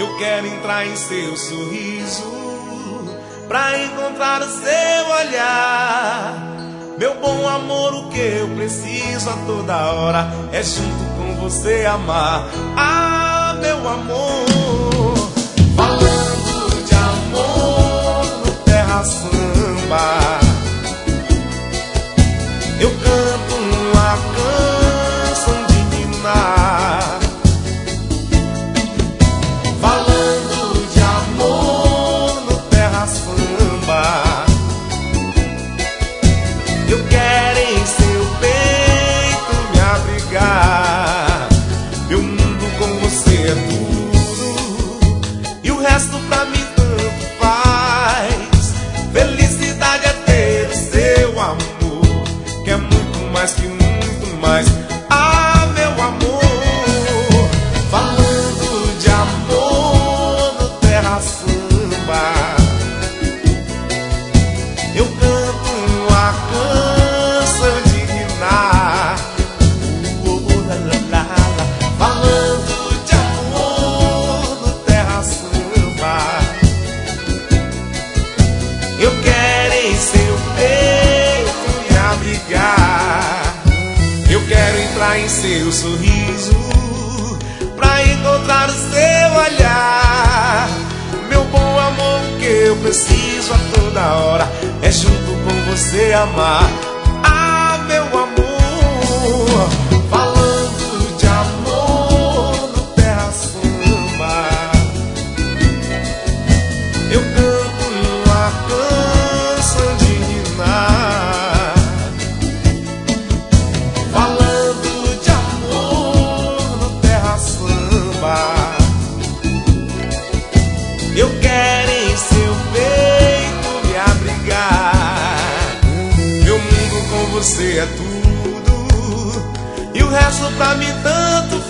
Eu quero entrar em seu sorriso pra encontrar o seu olhar. Meu bom amor, o que eu preciso a toda hora é junto com você amar. Ah, meu amor, falando de amor no Terra Samba, eu canto uma canção de ninar. Falando de amor no Terra Samba, eu quero em seu peito me abrigar. Meu mundo com você é tudo, e o resto pra mim tanto faz. Felicidade é ter o seu amor, que é muito mais que muito mais. Ah, meu amor, falando de amor no Terra Samba, eu canto uma canção de ninar. Falando de amor no Terra Samba, eu quero em seu peito me abrigar. Eu quero entrar em seu sorriso pra encontrar o seu olhar. Meu bom amor, o que eu preciso a toda hora é junto com você amar. Ah, meu amor, falando de amor no Terra Samba, eu canto uma canção de ninar. Falando de amor no Terra Samba, eu quero em seu peito me abrigar. Meu mundo com você é tudo, e o resto pra mim tanto